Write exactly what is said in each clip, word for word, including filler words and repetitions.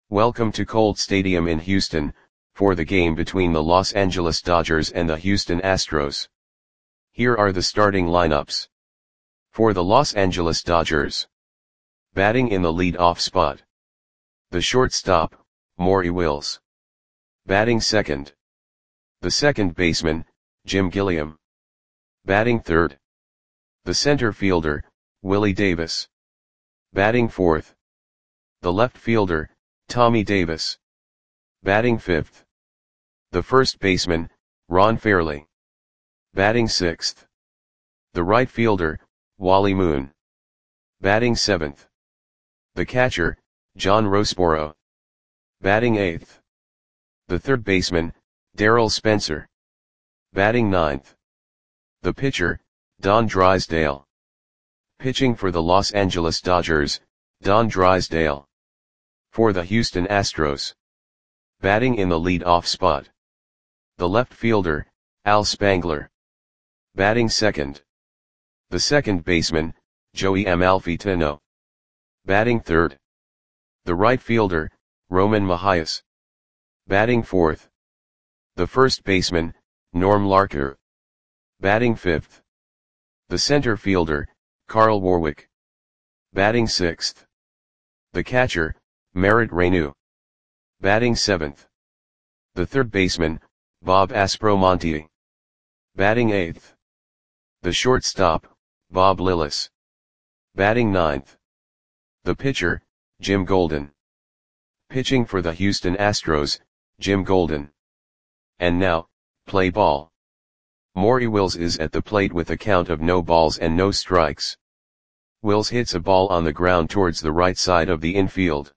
Welcome to Colt Stadium in Houston, for the game between the Los Angeles Dodgers and the Houston Astros. Here are the starting lineups. For the Los Angeles Dodgers. Batting in the lead-off spot. The shortstop, Maury Wills. Batting second. The second baseman, Jim Gilliam. Batting third. The center fielder, Willie Davis. Batting fourth. The left fielder, Tommy Davis. Batting fifth. The first baseman, Ron Fairly. Batting sixth. The right fielder, Wally Moon. Batting seventh. The catcher, John Roseboro. Batting eighth. The third baseman, Darryl Spencer. Batting ninth. The pitcher, Don Drysdale. Pitching for the Los Angeles Dodgers, Don Drysdale. For the Houston Astros. Batting in the lead-off spot. The left fielder, Al Spangler. Batting second. The second baseman, Joey Amalfitano. Batting third. The right fielder, Roman Mahias. Batting fourth. The first baseman, Norm Larker. Batting fifth. The center fielder, Carl Warwick. Batting sixth. The catcher, Merritt Reyneau. Batting seventh. The third baseman, Bob Aspromonte. Batting eighth. The shortstop, Bob Lillis. Batting ninth. The pitcher, Jim Golden. Pitching for the Houston Astros, Jim Golden. And now, play ball. Maury Wills is at the plate with a count of no balls and no strikes. Wills hits a ball on the ground towards the right side of the infield.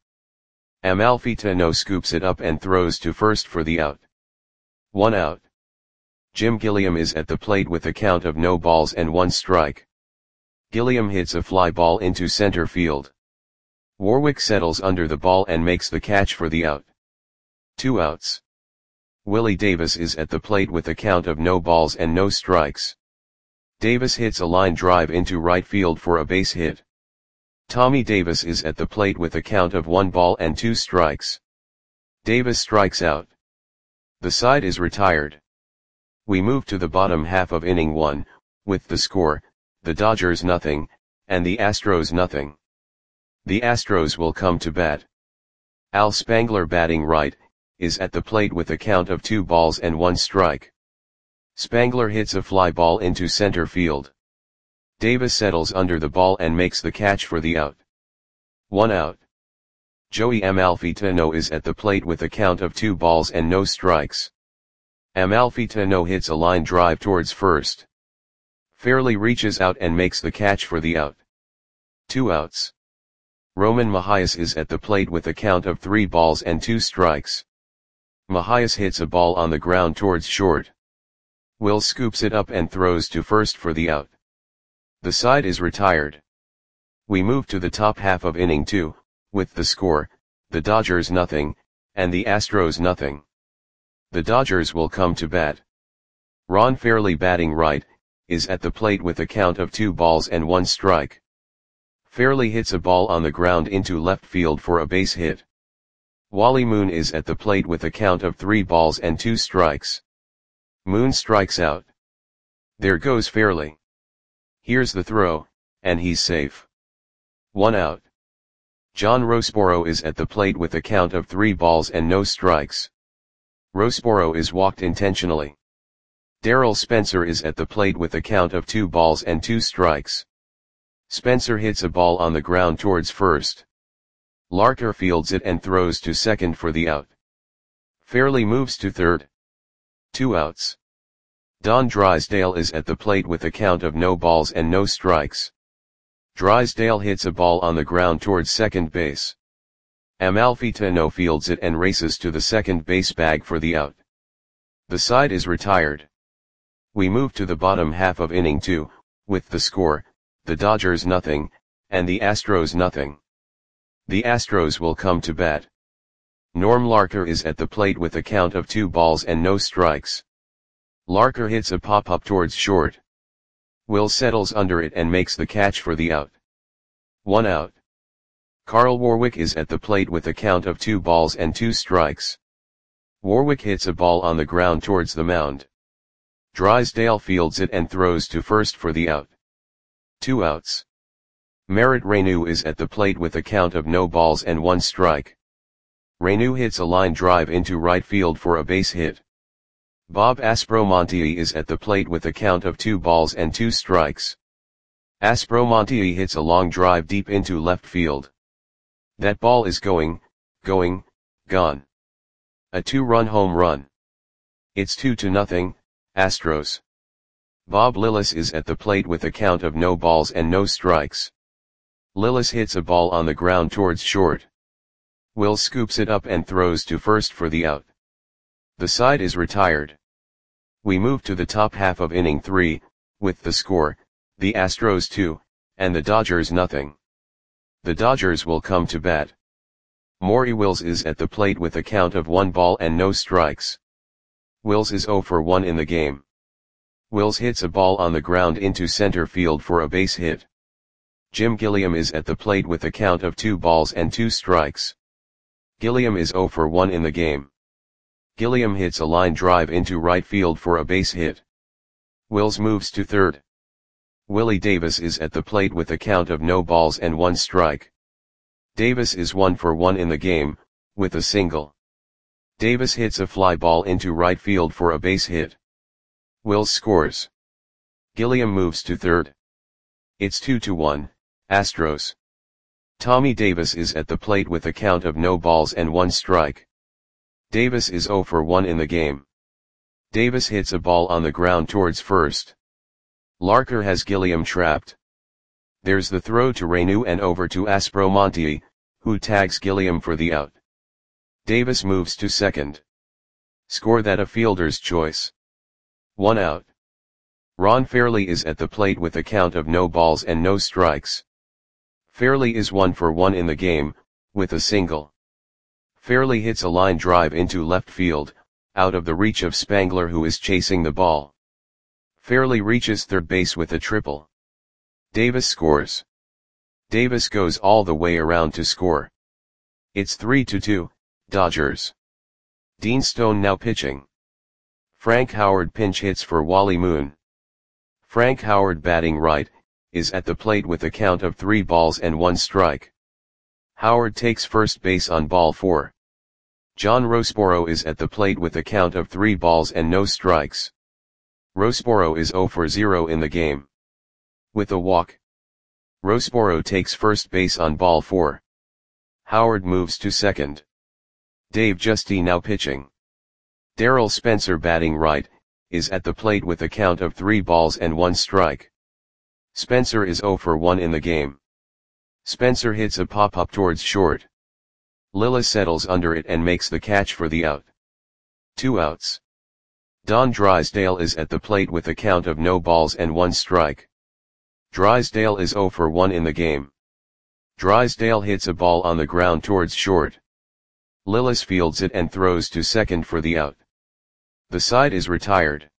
Amalfitano scoops it up and throws to first for the out. One out. Jim Gilliam is at the plate with a count of no balls and one strike. Gilliam hits a fly ball into center field. Warwick settles under the ball and makes the catch for the out. Two outs. Willie Davis is at the plate with a count of no balls and no strikes. Davis hits a line drive into right field for a base hit. Tommy Davis is at the plate with a count of one ball and two strikes. Davis strikes out. The side is retired. We move to the bottom half of inning one, with the score, the Dodgers nothing, and the Astros nothing. The Astros will come to bat. Al Spangler batting right, is at the plate with a count of two balls and one strike. Spangler hits a fly ball into center field. Davis settles under the ball and makes the catch for the out. One out. Joey Amalfitano is at the plate with a count of two balls and no strikes. Amalfitano hits a line drive towards first. Fairly reaches out and makes the catch for the out. Two outs. Roman Mahias is at the plate with a count of three balls and two strikes. Mahias hits a ball on the ground towards short. Wills scoops it up and throws to first for the out. The side is retired. We move to the top half of inning two, with the score, the Dodgers nothing, and the Astros nothing. The Dodgers will come to bat. Ron Fairly batting right, is at the plate with a count of two balls and one strike. Fairly hits a ball on the ground into left field for a base hit. Wally Moon is at the plate with a count of three balls and two strikes. Moon strikes out. There goes Fairly. Here's the throw, and he's safe. One out. John Roseboro is at the plate with a count of three balls and no strikes. Roseboro is walked intentionally. Darryl Spencer is at the plate with a count of two balls and two strikes. Spencer hits a ball on the ground towards first. Larker fields it and throws to second for the out. Fairly moves to third. Two outs. Don Drysdale is at the plate with a count of no balls and no strikes. Drysdale hits a ball on the ground towards second base. Amalfitano fields it and races to the second base bag for the out. The side is retired. We move to the bottom half of inning two, with the score, the Dodgers nothing, and the Astros nothing. The Astros will come to bat. Norm Larker is at the plate with a count of two balls and no strikes. Larker hits a pop-up towards short. Will settles under it and makes the catch for the out. One out. Carl Warwick is at the plate with a count of two balls and two strikes. Warwick hits a ball on the ground towards the mound. Drysdale fields it and throws to first for the out. Two outs. Merritt Reyneau is at the plate with a count of no balls and one strike. Reyneau hits a line drive into right field for a base hit. Bob Aspromonte is at the plate with a count of two balls and two strikes. Aspromonte hits a long drive deep into left field. That ball is going, going, gone. A two-run home run. It's two to nothing, Astros. Bob Lillis is at the plate with a count of no balls and no strikes. Lillis hits a ball on the ground towards short. Wills scoops it up and throws to first for the out. The side is retired. We move to the top half of inning three, with the score, the Astros two, and the Dodgers nothing. The Dodgers will come to bat. Maury Wills is at the plate with a count of one ball and no strikes. Wills is oh for one in the game. Wills hits a ball on the ground into center field for a base hit. Jim Gilliam is at the plate with a count of two balls and two strikes. Gilliam is oh for one in the game. Gilliam hits a line drive into right field for a base hit. Wills moves to third. Willie Davis is at the plate with a count of no balls and one strike. Davis is one for one in the game, with a single. Davis hits a fly ball into right field for a base hit. Wills scores. Gilliam moves to third. It's two to one, Astros. Tommy Davis is at the plate with a count of no balls and one strike. Davis is oh for one in the game. Davis hits a ball on the ground towards first. Larker has Gilliam trapped. There's the throw to Reyneau and over to Aspromonte, who tags Gilliam for the out. Davis moves to second. Score that a fielder's choice. One out. Ron Fairly is at the plate with a count of no balls and no strikes. Fairly is one for one in the game, with a single. Fairly hits a line drive into left field, out of the reach of Spangler who is chasing the ball. Fairly reaches third base with a triple. Davis scores. Davis goes all the way around to score. It's three to two, Dodgers. Dean Stone now pitching. Frank Howard pinch hits for Wally Moon. Frank Howard batting right, is at the plate with a count of three balls and one strike. Howard takes first base on ball four. John Roseboro is at the plate with a count of three balls and no strikes. Roseboro is oh for zero in the game. With a walk. Roseboro takes first base on ball four. Howard moves to second. Dave Giusti now pitching. Darrell Spencer batting right, is at the plate with a count of three balls and one strike. Spencer is oh for one in the game. Spencer hits a pop-up towards short. Lillis settles under it and makes the catch for the out. Two outs. Don Drysdale is at the plate with a count of no balls and one strike. Drysdale is oh for one in the game. Drysdale hits a ball on the ground towards short. Lillis fields it and throws to second for the out. The side is retired.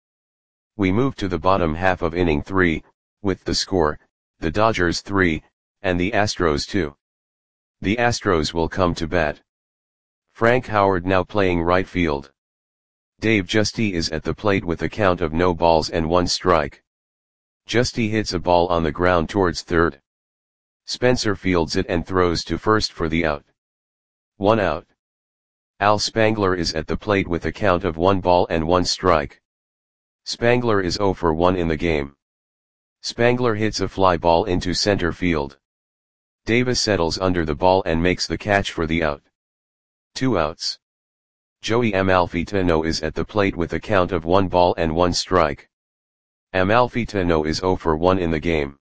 We move to the bottom half of inning three, with the score, the Dodgers three, and the Astros two. The Astros will come to bat. Frank Howard now playing right field. Dave Giusti is at the plate with a count of no balls and one strike. Giusti hits a ball on the ground towards third. Spencer fields it and throws to first for the out. One out. Al Spangler is at the plate with a count of one ball and one strike. Spangler is oh for one in the game. Spangler hits a fly ball into center field. Davis settles under the ball and makes the catch for the out. Two outs. Joey Amalfitano is at the plate with a count of one ball and one strike. Amalfitano is oh for one in the game.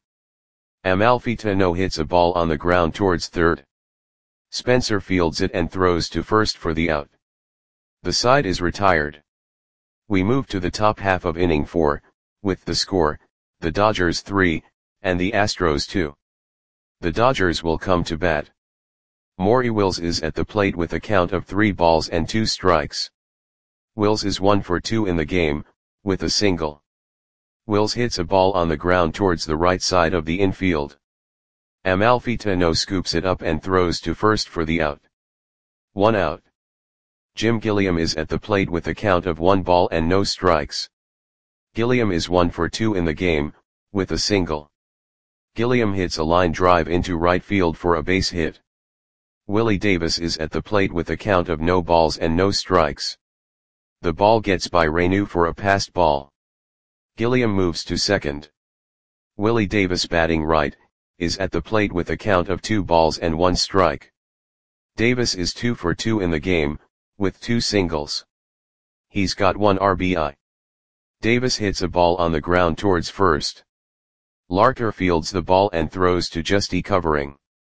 Amalfitano hits a ball on the ground towards third. Spencer fields it and throws to first for the out. The side is retired. We move to the top half of inning four, with the score, the Dodgers three, and the Astros two. The Dodgers will come to bat. Maury Wills is at the plate with a count of three balls and two strikes. Wills is one for two in the game, with a single. Wills hits a ball on the ground towards the right side of the infield. Amalfitano scoops it up and throws to first for the out. One out. Jim Gilliam is at the plate with a count of one ball and no strikes. Gilliam is one for two in the game, with a single. Gilliam hits a line drive into right field for a base hit. Willie Davis is at the plate with a count of no balls and no strikes. The ball gets by Renu for a passed ball. Gilliam moves to second. Willie Davis, batting right, is at the plate with a count of two balls and one strike. Davis is two for two in the game, with two singles. He's got one R B I. Davis hits a ball on the ground towards first. Larker fields the ball and throws to Justy, covering.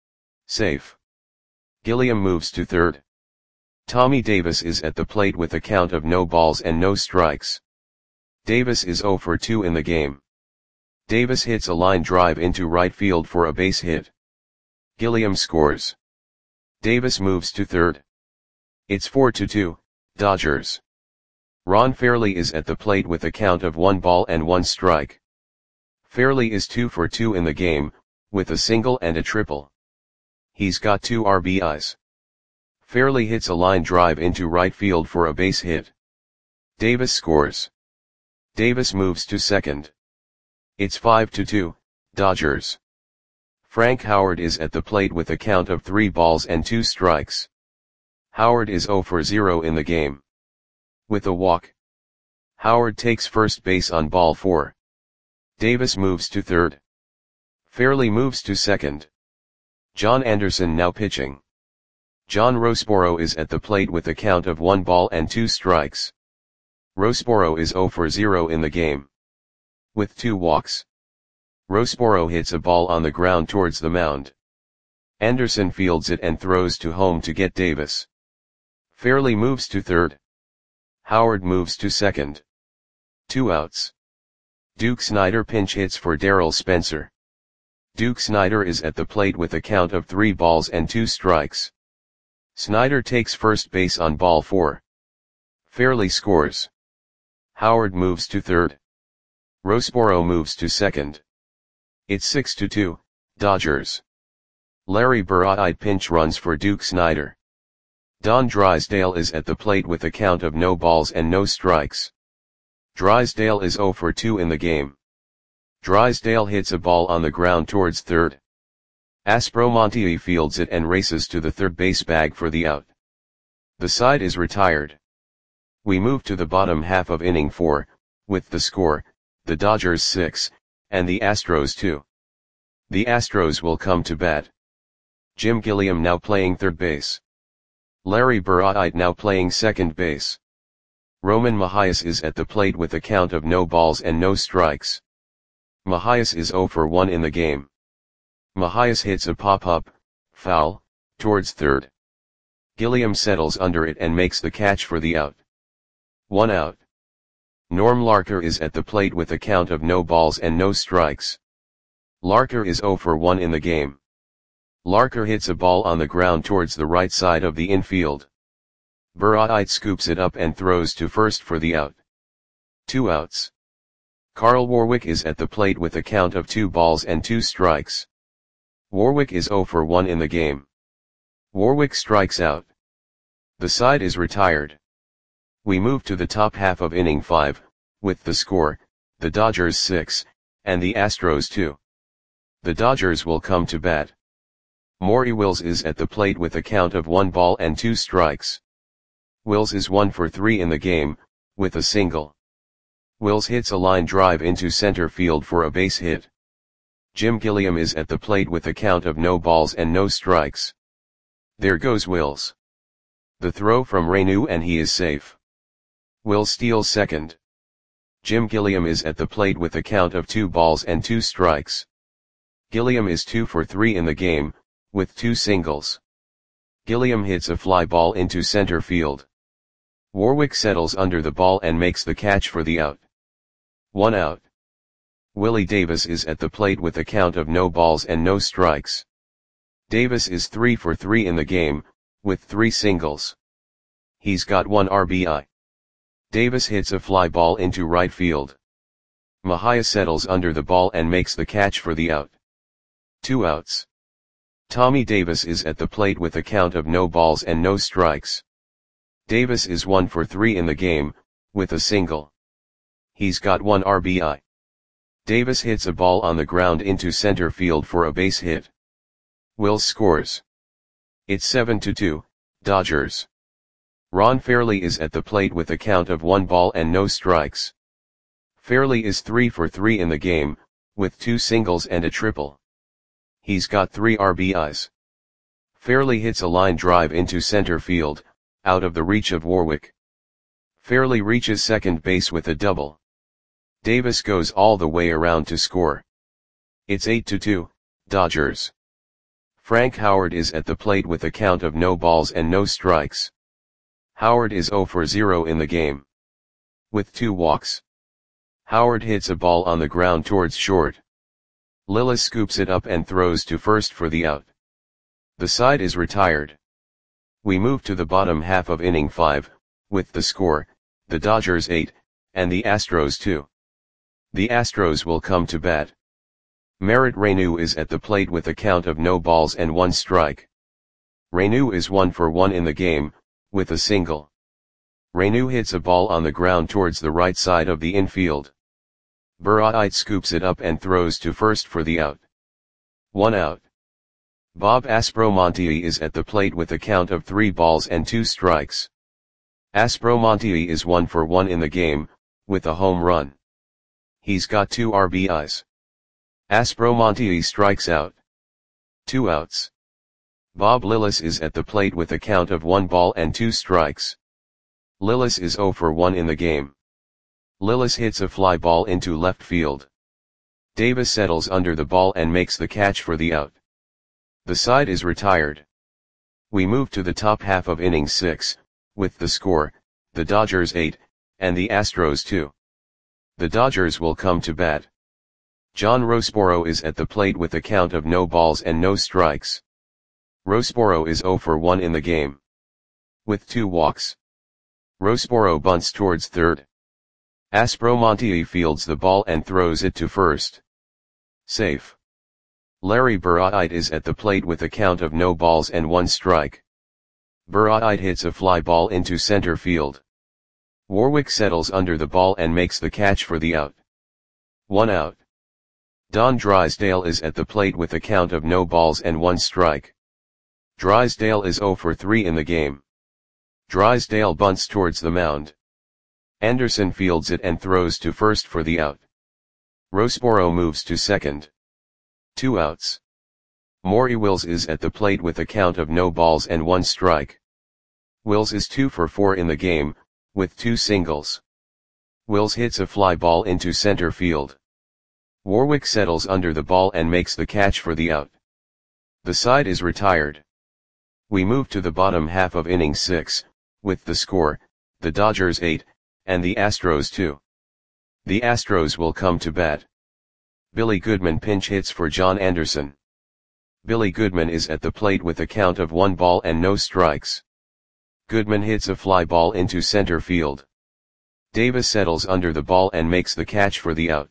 Safe. Gilliam moves to third. Tommy Davis is at the plate with a count of no balls and no strikes. Davis is zero for two in the game. Davis hits a line drive into right field for a base hit. Gilliam scores. Davis moves to third. It's four to two, Dodgers. Ron Fairley is at the plate with a count of one ball and one strike. Fairley is two for two in the game, with a single and a triple. He's got two R B Is. Fairley hits a line drive into right field for a base hit. Davis scores. Davis moves to second. It's five to two, Dodgers. Frank Howard is at the plate with a count of three balls and two strikes. Howard is zero for zero in the game. With a walk. Howard takes first base on ball four. Davis moves to third. Fairley moves to second. John Anderson now pitching. John Roseboro is at the plate with a count of one ball and two strikes. Roseboro is zero for zero in the game. With two walks. Roseboro hits a ball on the ground towards the mound. Anderson fields it and throws to home to get Davis. Fairley moves to third. Howard moves to second. Two outs. Duke Snider pinch hits for Darrell Spencer. Duke Snider is at the plate with a count of three balls and two strikes. Snider takes first base on ball four. Fairley scores. Howard moves to third. Roseboro moves to second. It's six to two, Dodgers. Larry Burride pinch runs for Duke Snider. Don Drysdale is at the plate with a count of no balls and no strikes. Drysdale is zero for two in the game. Drysdale hits a ball on the ground towards third. Aspromonte fields it and races to the third base bag for the out. The side is retired. We move to the bottom half of inning four, with the score, the Dodgers six, and the Astros two. The Astros will come to bat. Jim Gilliam now playing third base. Larry Burride now playing second base. Roman Mahias is at the plate with a count of no balls and no strikes. Mahias is zero for one in the game. Mahias hits a pop-up, foul, towards third. Gilliam settles under it and makes the catch for the out. One out. Norm Larker is at the plate with a count of no balls and no strikes. Larker is zero for one in the game. Larker hits a ball on the ground towards the right side of the infield. Burride scoops it up and throws to first for the out. Two outs. Carl Warwick is at the plate with a count of two balls and two strikes. Warwick is zero for one in the game. Warwick strikes out. The side is retired. We move to the top half of inning five, with the score, the Dodgers six, and the Astros two. The Dodgers will come to bat. Maury Wills is at the plate with a count of one ball and two strikes. Wills is one for three in the game, with a single. Wills hits a line drive into center field for a base hit. Jim Gilliam is at the plate with a count of no balls and no strikes. There goes Wills. The throw from Renu and he is safe. Wills steals second. Jim Gilliam is at the plate with a count of two balls and two strikes. Gilliam is two for three in the game, with two singles. Gilliam hits a fly ball into center field. Warwick settles under the ball and makes the catch for the out. One out. Willie Davis is at the plate with a count of no balls and no strikes. Davis is three for three in the game, with three singles. He's got one R B I. Davis hits a fly ball into right field. Mahias settles under the ball and makes the catch for the out. Two outs. Tommy Davis is at the plate with a count of no balls and no strikes. Davis is one for three in the game, with a single. He's got one R B I. Davis hits a ball on the ground into center field for a base hit. Wills scores. It's seven to two, Dodgers. Ron Fairly is at the plate with a count of one ball and no strikes. Fairly is three for three in the game, with two singles and a triple. He's got three R B Is. Fairly hits a line drive into center field, out of the reach of Warwick. Fairly reaches second base with a double. Davis goes all the way around to score. It's eight to two, Dodgers. Frank Howard is at the plate with a count of no balls and no strikes. Howard is zero for zero in the game. With two walks. Howard hits a ball on the ground towards short. Lillis scoops it up and throws to first for the out. The side is retired. We move to the bottom half of inning five, with the score, the Dodgers eight, and the Astros two. The Astros will come to bat. Merritt Reyneau is at the plate with a count of no balls and one strike. Reyneau is one for one in the game, with a single. Reyneau hits a ball on the ground towards the right side of the infield. Burritt scoops it up and throws to first for the out. One out. Bob Aspromonte is at the plate with a count of three balls and two strikes. Aspromonte is one for one in the game, with a home run. He's got two R B Is. Aspromonte strikes out. Two outs. Bob Lillis is at the plate with a count of one ball and two strikes. Lillis is zero for one in the game. Lillis hits a fly ball into left field. Davis settles under the ball and makes the catch for the out. The side is retired. We move to the top half of inning six, with the score, the Dodgers eight, and the Astros two. The Dodgers will come to bat. John Roseboro is at the plate with a count of no balls and no strikes. Roseboro is zero for one in the game. With two walks. Roseboro bunts towards third. Aspromonte fields the ball and throws it to first. Safe. Larry Burritt is at the plate with a count of no balls and one strike. Burritt hits a fly ball into center field. Warwick settles under the ball and makes the catch for the out. One out. Don Drysdale is at the plate with a count of no balls and one strike. Drysdale is zero for three in the game. Drysdale bunts towards the mound. Anderson fields it and throws to first for the out. Roseboro moves to second. Two outs. Maury Wills is at the plate with a count of no balls and one strike. Wills is two for four in the game, with two singles. Wills hits a fly ball into center field. Warwick settles under the ball and makes the catch for the out. The side is retired. We move to the bottom half of inning six, with the score, the Dodgers eight, and the Astros two. The Astros will come to bat. Billy Goodman pinch hits for John Anderson. Billy Goodman is at the plate with a count of one ball and no strikes. Goodman hits a fly ball into center field. Davis settles under the ball and makes the catch for the out.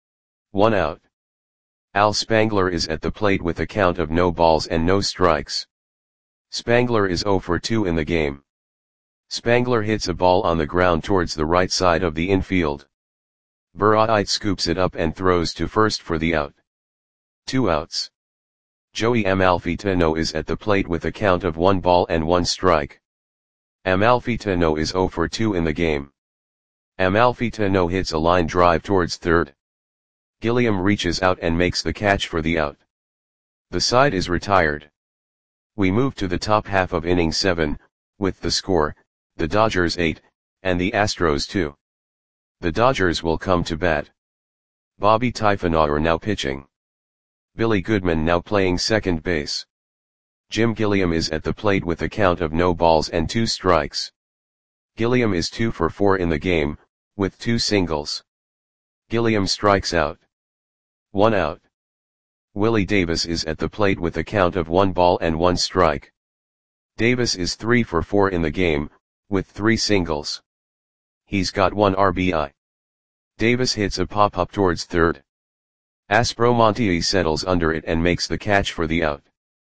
One out. Al Spangler is at the plate with a count of no balls and no strikes. Spangler is zero for two in the game. Spangler hits a ball on the ground towards the right side of the infield. Burritt scoops it up and throws to first for the out. Two outs. Joey Amalfitano is at the plate with a count of one ball and one strike. Amalfitano is zero for two in the game. Amalfitano hits a line drive towards third. Gilliam reaches out and makes the catch for the out. The side is retired. We move to the top half of inning seven, with the score, the Dodgers eight, and the Astros two. The Dodgers will come to bat. Bobby Typhonauer now pitching. Billy Goodman now playing second base. Jim Gilliam is at the plate with a count of no balls and two strikes. Gilliam is two for four in the game, with two singles. Gilliam strikes out. One out. Willie Davis is at the plate with a count of one ball and one strike. Davis is three for four in the game, with three singles. He's got one R B I. Davis hits a pop-up towards third. Aspromonte settles under it and makes the catch for the out.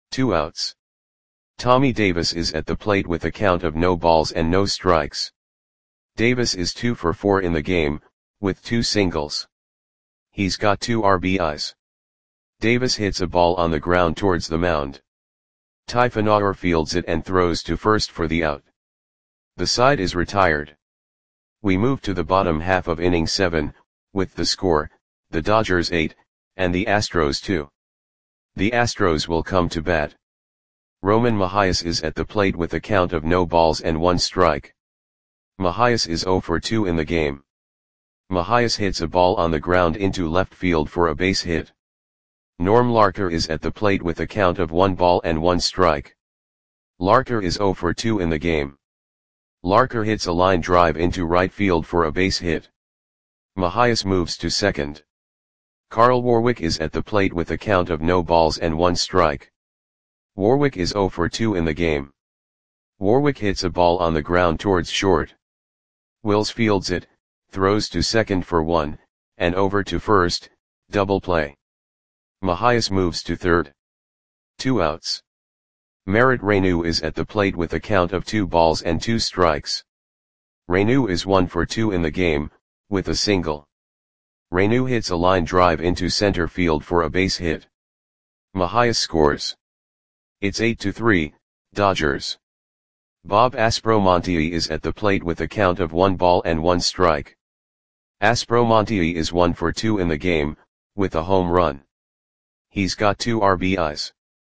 Two outs. Tommy Davis is at the plate with a count of no balls and no strikes. Davis is two for four in the game, with two singles. He's got two R B Is. Davis hits a ball on the ground towards the mound. Typhonauer fields it and throws to first for the out. The side is retired. We move to the bottom half of inning seven, with the score, the Dodgers eight, and the Astros two. The Astros will come to bat. Roman Mahias is at the plate with a count of no balls and one strike. Mahias is zero for two in the game. Mahias hits a ball on the ground into left field for a base hit. Norm Larker is at the plate with a count of one ball and one strike. Larker is zero for two in the game. Larker hits a line drive into right field for a base hit. Mahias moves to second. Carl Warwick is at the plate with a count of no balls and one strike. Warwick is zero for two in the game. Warwick hits a ball on the ground towards short. Wills fields it, throws to second for one, and over to first, double play. Mahias moves to third. Two outs. Merritt Reyneau is at the plate with a count of two balls and two strikes. Reyneau is one for two in the game, with a single. Reyneau hits a line drive into center field for a base hit. Mahias scores. It's eight to three, Dodgers. Bob Aspromonte is at the plate with a count of one ball and one strike. Aspromonte is one for two in the game, with a home run. He's got two R B Is.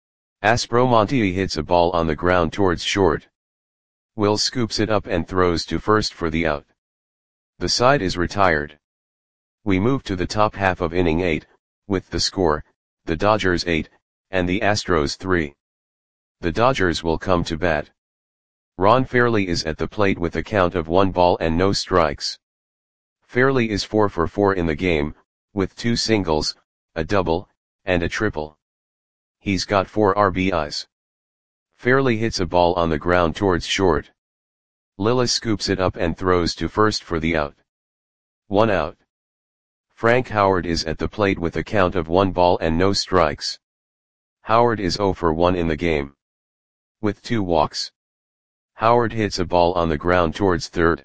Aspromonte hits a ball on the ground towards short. Wills scoops it up and throws to first for the out. The side is retired. We move to the top half of inning eight, with the score, the Dodgers eight, and the Astros three. The Dodgers will come to bat. Ron Fairly is at the plate with a count of one ball and no strikes. Fairly is four for four in the game, with two singles, a double, and a triple. He's got four R B Is. Fairly hits a ball on the ground towards short. Lillis scoops it up and throws to first for the out. One out. Frank Howard is at the plate with a count of one ball and no strikes. Howard is zero for one in the game. With two walks. Howard hits a ball on the ground towards third.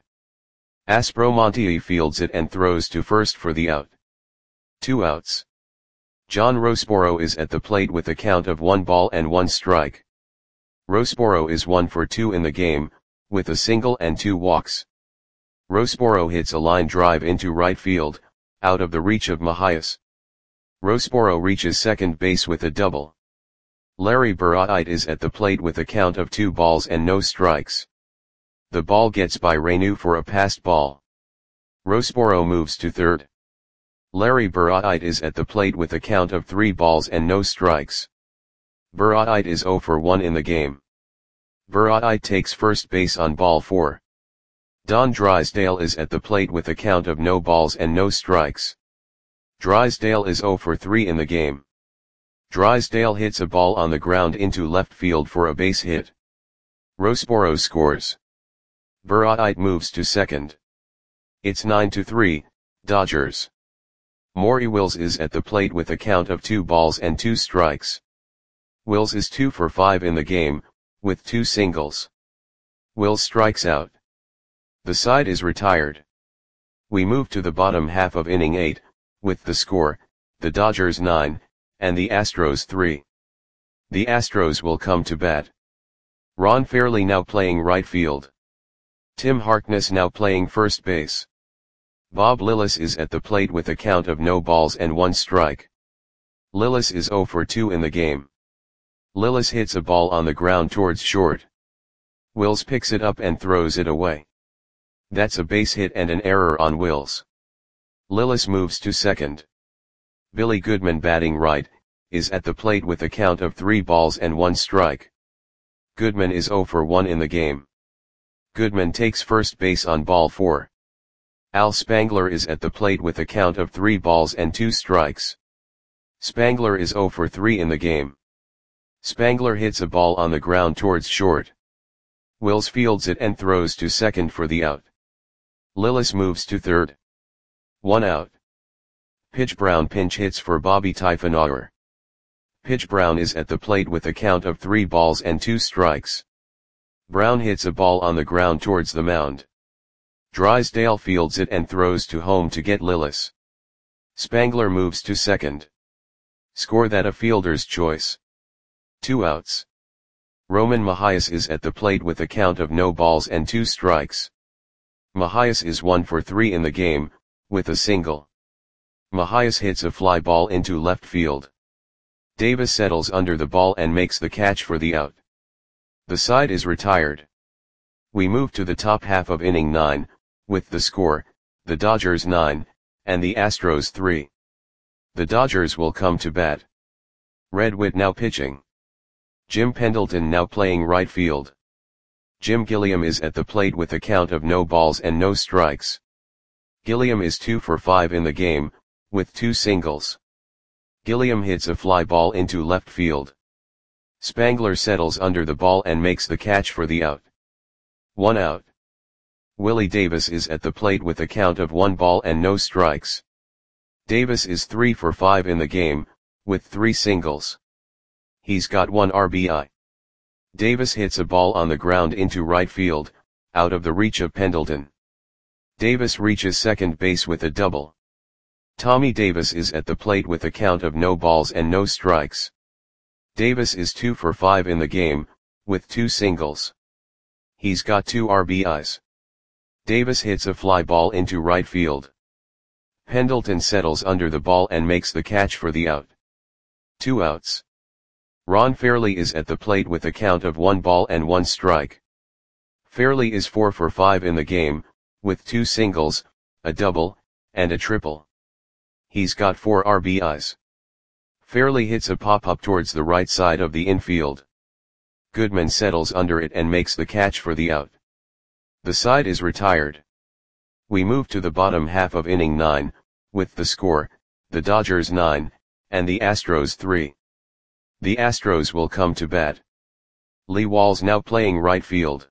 Aspromonte fields it and throws to first for the out. Two outs. John Roseboro is at the plate with a count of one ball and one strike. Roseboro is one for two in the game, with a single and two walks. Roseboro hits a line drive into right field, out of the reach of Mahias. Roseboro reaches second base with a double. Larry Burritt is at the plate with a count of two balls and no strikes. The ball gets by Reyneau for a passed ball. Roseboro moves to third. Larry Burritt is at the plate with a count of three balls and no strikes. Burritt is zero for one in the game. Burritt takes first base on ball four. Don Drysdale is at the plate with a count of no balls and no strikes. Drysdale is zero for three in the game. Drysdale hits a ball on the ground into left field for a base hit. Roseboro scores. Burritt moves to second. It's nine to three, Dodgers. Maury Wills is at the plate with a count of two balls and two strikes. Wills is two for five in the game, with two singles. Wills strikes out. The side is retired. We move to the bottom half of inning eight, with the score, the Dodgers nine, and the Astros three. The Astros will come to bat. Ron Fairly now playing right field. Tim Harkness now playing first base. Bob Lillis is at the plate with a count of no balls and one strike. Lillis is zero for two in the game. Lillis hits a ball on the ground towards short. Wills picks it up and throws it away. That's a base hit and an error on Wills. Lillis moves to second. Billy Goodman batting right, is at the plate with a count of three balls and one strike. Goodman is zero for one in the game. Goodman takes first base on ball four. Al Spangler is at the plate with a count of three balls and two strikes. Spangler is zero for three in the game. Spangler hits a ball on the ground towards short. Wills fields it and throws to second for the out. Lillis moves to third. One out. Pitch Brown pinch hits for Bobby Typhonauer. Pitch Brown is at the plate with a count of three balls and two strikes. Brown hits a ball on the ground towards the mound. Drysdale fields it and throws to home to get Lillis. Spangler moves to second. Score that a fielder's choice. Two outs. Roman Mahias is at the plate with a count of no balls and two strikes. Mahias is one for three in the game, with a single. Mahias hits a fly ball into left field. Davis settles under the ball and makes the catch for the out. The side is retired. We move to the top half of inning nine, with the score, the Dodgers nine, and the Astros three. The Dodgers will come to bat. Red Witt now pitching. Jim Pendleton now playing right field. Jim Gilliam is at the plate with a count of no balls and no strikes. Gilliam is two for five in the game, with two singles. Gilliam hits a fly ball into left field. Spangler settles under the ball and makes the catch for the out. One out. Willie Davis is at the plate with a count of one ball and no strikes. Davis is three for five in the game, with three singles. He's got one R B I. Davis hits a ball on the ground into right field, out of the reach of Pendleton. Davis reaches second base with a double. Tommy Davis is at the plate with a count of no balls and no strikes. Davis is two for five in the game, with two singles. He's got two R B Is. Davis hits a fly ball into right field. Pendleton settles under the ball and makes the catch for the out. Two outs. Ron Fairly is at the plate with a count of one ball and one strike. Fairly is four for five in the game, with two singles, a double, and a triple. He's got four R B Is. Fairly hits a pop-up towards the right side of the infield. Goodman settles under it and makes the catch for the out. The side is retired. We move to the bottom half of inning nine, with the score, the Dodgers nine, and the Astros three. The Astros will come to bat. Lee Walls now playing right field.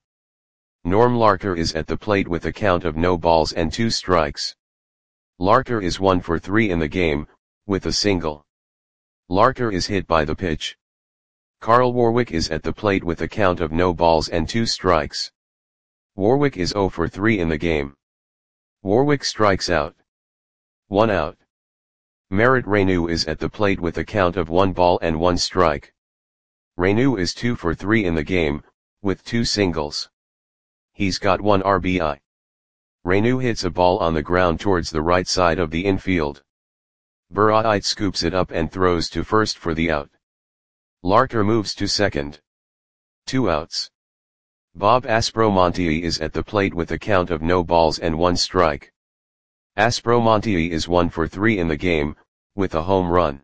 Norm Larker is at the plate with a count of no balls and two strikes. Larker is one for three in the game, with a single. Larker is hit by the pitch. Carl Warwick is at the plate with a count of no balls and two strikes. Warwick is zero for three in the game. Warwick strikes out. One out. Merritt Renew is at the plate with a count of one ball and one strike. Renew is two for three in the game, with two singles. He's got one R B I. Renew hits a ball on the ground towards the right side of the infield. Burritt scoops it up and throws to first for the out. Larker moves to second. Two outs. Bob Aspromonte is at the plate with a count of no balls and one strike. Aspromonte is one for three in the game, with a home run.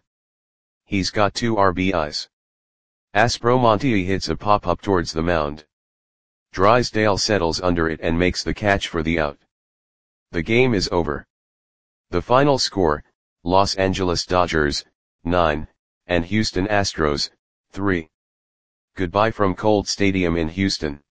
He's got two R B Is. Aspromonte hits a pop-up towards the mound. Drysdale settles under it and makes the catch for the out. The game is over. The final score, Los Angeles Dodgers, nine, and Houston Astros, three. Goodbye from Colt Stadium in Houston.